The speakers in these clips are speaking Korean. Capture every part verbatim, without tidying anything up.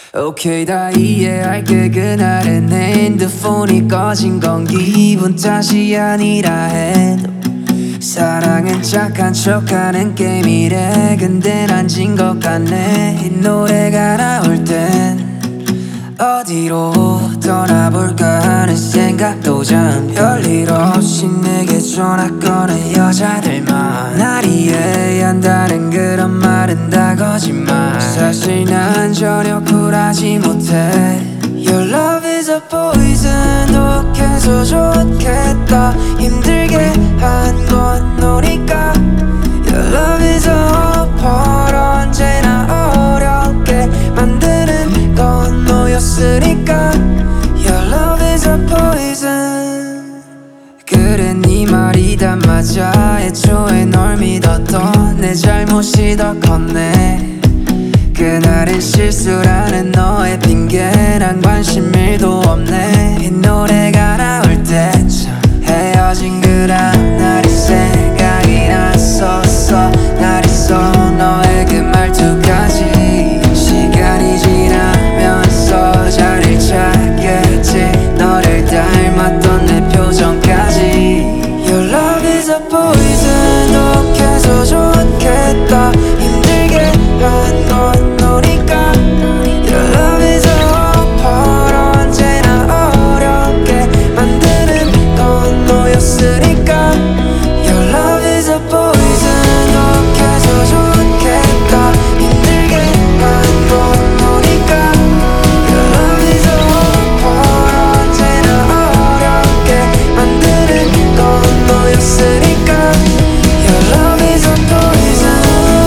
오케이 다 이해할게. 그날의 내 핸드폰이 꺼진 건 기분 탓이 아니라 해도 사랑은 착한 척하는 게임이래. 근데 난 진 것 같네. 이 노래가 나올 땐 어디로 떠나볼까 하는 생각도 잠 별일 없이 내게 전화 거는 여자들만 날 이해한다는 그런 말은 다 거짓말. 사실 난 전혀 쿨하지 못해. Your love is a poison. 독해서 좋겠다. 힘들게 한 건 너니까. Your love is a hope. 언제나 어렵게 만드는 건 너였으니까. Your love is a poison. 그래 네 말이 다 맞아. 애초에 널 믿었던 내 잘못이 더 컸네. 그날은 실수라는 너의 핑계란 관심 일도 없네. 이 노래가 나올 때쯤 헤어진 그날 날이 생각이 났었어. 날 있어 너의 그 말투까지. 시간이 지나면서 자리를 찾겠지. 너를 닮았던 내 표정까지. Your love is a poison. 독해서 좋겠다. 힘들게 한 건 너니까. Your love is a hope. 언제나 어렵게 만드는 건 너였으니까. Your love is a poison. 독해서 좋겠다. 힘들게 한 건 너니까. Your love is a hope. 언제나 어렵게 만드는 건 너였으니까. Your love is a poison.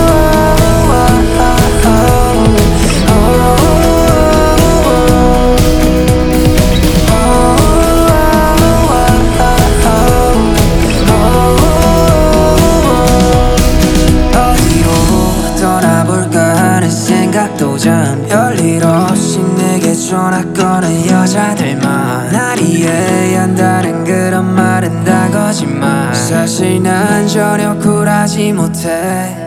어디로 떠나볼까 하는 생각도 잠 별일 없이 내게 전화 거는 여자들만 날 이해한다는 그런 말은 다 거짓말. 사실 난 전혀 쿨하지 못해.